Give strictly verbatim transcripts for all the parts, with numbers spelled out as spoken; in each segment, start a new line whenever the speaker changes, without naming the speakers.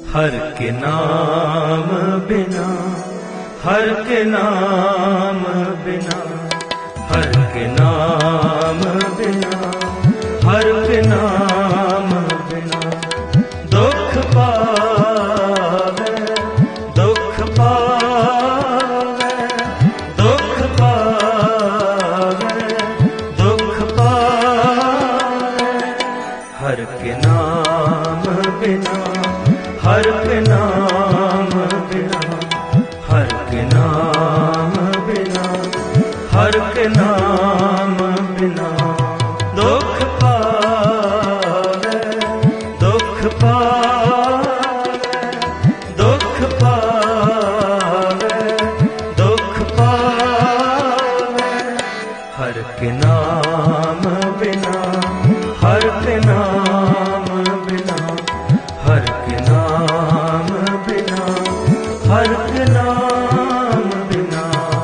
हर के नाम बिना, हर के नाम बिना, हर के नाम बिना, हर के नाम बिना दुख पावे, दुख पावे, दुख पावे, दुख पावे। हर के नाम बिना, हर के नाम बिना, हर के नाम बिना, हर के नाम बिना दुख पावे, दुख पावे, दुख पावे, दुख पावे। हर के नाम बिना, हर के नाम बिना, हर के नाम बिना, हर के नाम बिना।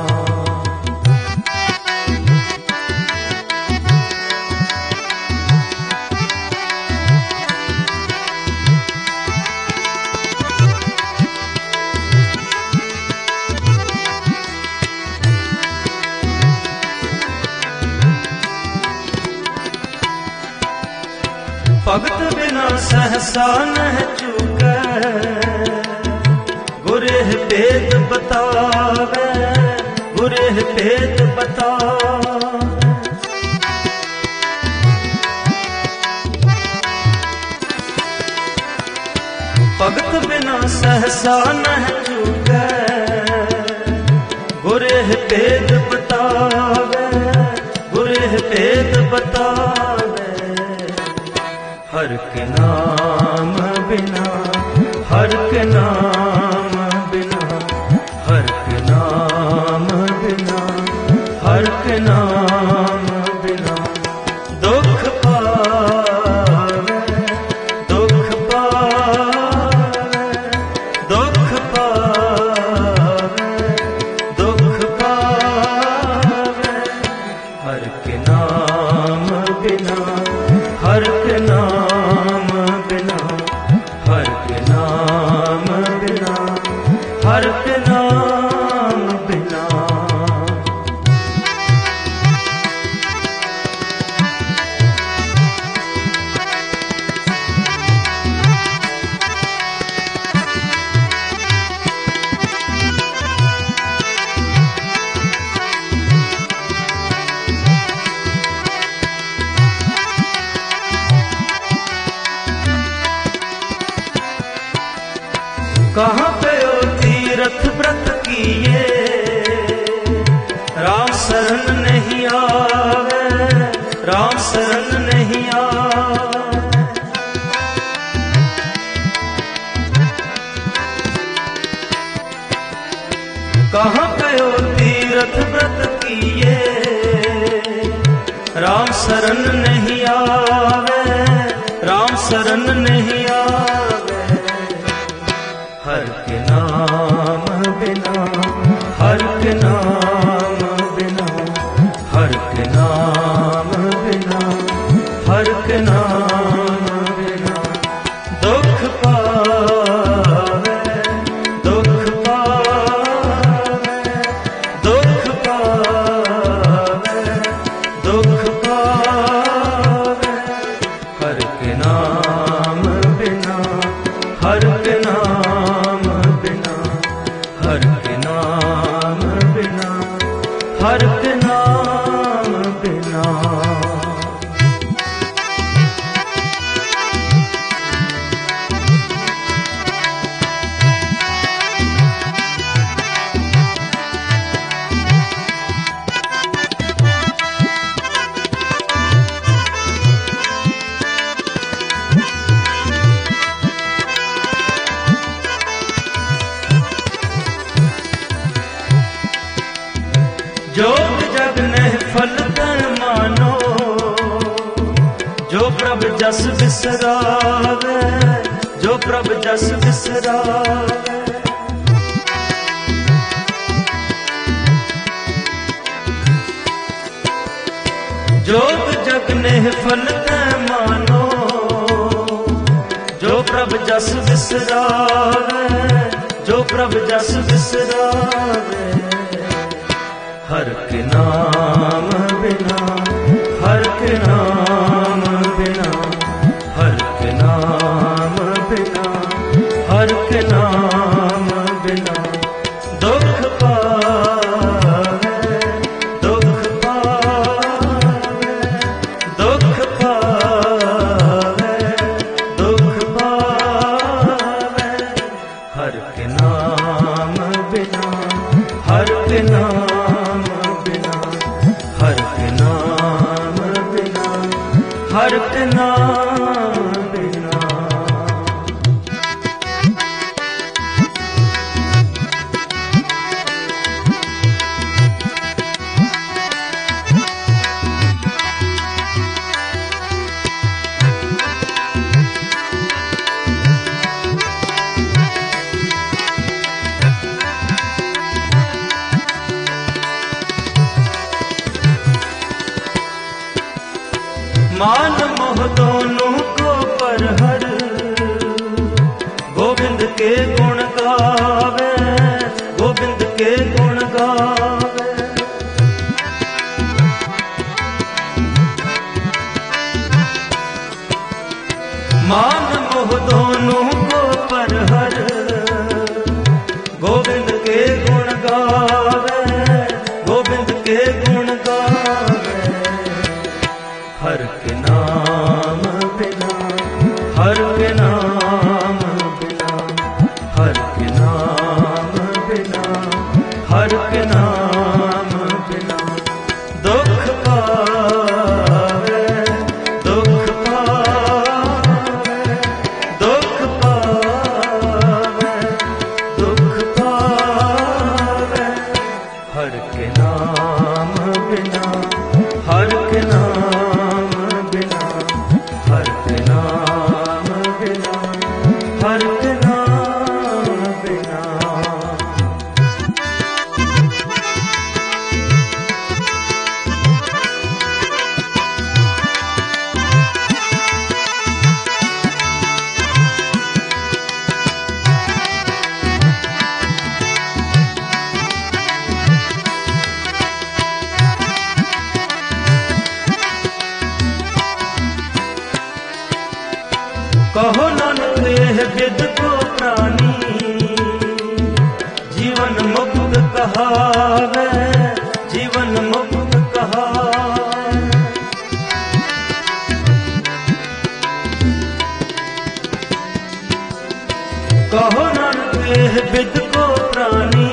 भगत बिना सहसा नह चूकै, गुरेह भेद बतावे, गुरेह भेद बतावे। भगत बिना सहसा नह चूकै, गुरेह भेद बतावे, गुरेह भेद बतावे। हर के नाम बिना, हर के नाम बिना, हर के नाम बिना, हर के नाम बिना दुख पावे, दुख पावे, दुख पावे, दुख पावे। हर के नाम बिना, हर के नाम बिना, हर के नाम बिना, हर के नाम बिना। कहाँ पे ओ तीरथ व्रत किए, राम शरण नहीं आवे, राम शरण नहीं आवे। कहाँ पे ओ तीरथ व्रत किए, राम शरण नहीं आवे, राम शरण नहीं आवे। हर के नाम बिना, हर के नाम बिना, हर के नाम बिना, हर के नाम बिना दुख पावे, दुख पावे, दुख पावे, दुख पावे। हर के नाम बिना, हर के नाम बिना, हर के नाम बिना, हर के नाम बिना। जोग जग ने फल तन मानो, जो प्रभ जस बिसरावे, जो प्रभ जस बिसरावे। जोग जग ने फल तन मानो, जो प्रभ जस बिसरावे, जो प्रभ जस बिसरावे। हर के नाम बिना, हर के नाम बिना, हर के नाम बिना, हर के नाम बिना दुख पावे, दुख पावे, दुख पावे, दुख पावे। हर के नाम बिना, हर के नाम बिना, हर के नाम बिना, हर के नाम बिना। मान मोह दोनों को परहर, गोविंद के गुण गावे, गोविंद के गुण गावे। मान मोह दोनों को परहर, गोविंद के गुण गावे, गोविंद के गुण गावे। हर के नाम बिना, हर के नाम बिना, हर के नाम बिना, हर के नाम बिना दुख पावे, दुख पावे, दुख पावे, दुख पावे। हर के नाम बिना, हर के नाम बिना, हर के नाम बिना, हर के नाम बिना। कहो नानक यह विद को प्राणी, जीवन मुक्त कहावे, जीवन मुक्त कहावे। कहो नानक यह विद को प्राणी,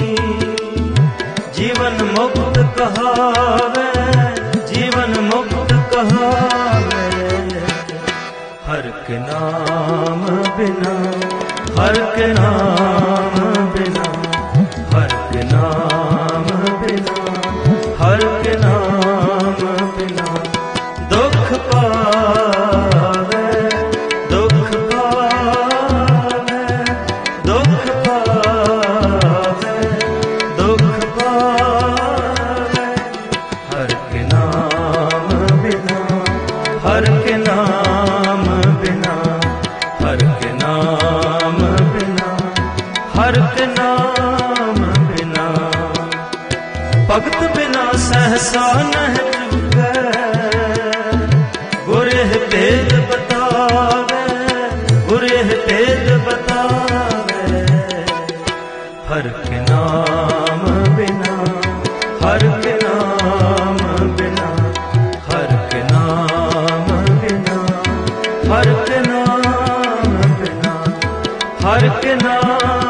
जीवन मुक्त कहावे, जीवन मुक्त कहावे। हर के नाम बिना, हर के नाम बिना, हर के नाम बिना, हर के नाम बिना दुख पावे, दुख पावे, दुख पावे, दुख पावे। हर के नाम बिना, हर के नाम बिना, हर के नाम बिना, हर के नाम बिना। भगत बिना सहसा नह चुके, गुरे भेद बतावे, गुरे भेद बतावे। हर के नाम बिना, हर के नाम बिना, हर के नाम बिना, हर के नाम बिना, हर के नाम